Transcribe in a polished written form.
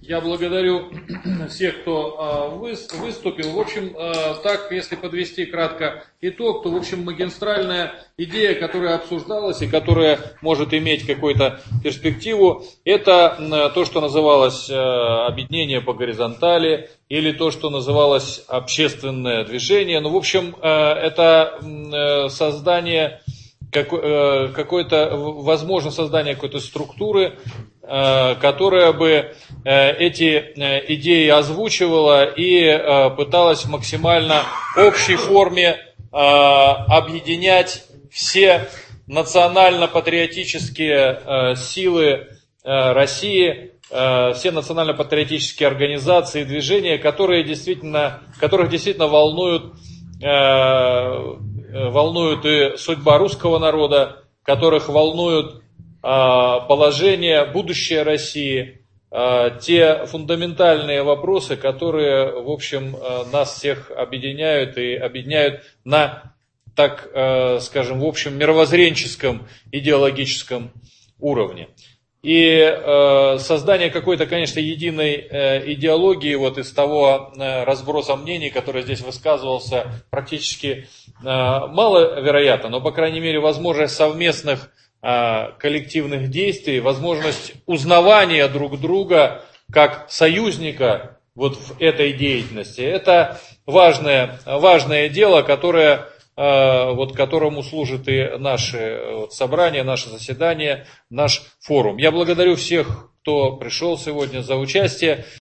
Я благодарю всех, кто выступил. В общем, так, если подвести кратко итог, то, в общем, магистральная идея, которая обсуждалась и которая может иметь какую-то перспективу, это то, что называлось объединение по горизонтали, или то, что называлось общественное движение. Ну, в общем, это создание возможно создание какой-то структуры, которая бы эти идеи озвучивала и пыталась в максимально общей форме объединять все национально-патриотические силы России, все национально-патриотические организации и движения, которых действительно волнует и судьба русского народа, которых волнует положение, будущее России, те фундаментальные вопросы, которые, в общем, нас всех объединяют и объединяют на, так скажем, в общем, мировоззренческом, идеологическом уровне. И создание какой-то, конечно, единой идеологии вот из того разброса мнений, который здесь высказывался, практически маловероятно, но, по крайней мере, возможность совместных коллективных действий, возможность узнавания друг друга как союзника вот в этой деятельности, это важное дело, которое которому служит и наше собрание, наше заседание, наш форум. Я благодарю всех, кто пришел сегодня за участие.